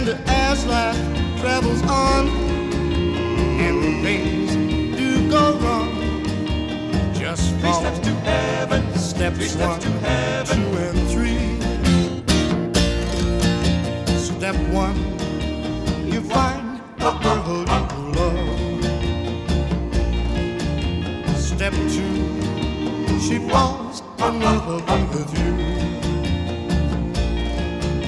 And as life travels on and things do go wrong, just Three follow steps to heaven, steps three steps to 1, heaven. 2, and 3. Step 1, you find a girl you love. Step 2, she falls in love with you.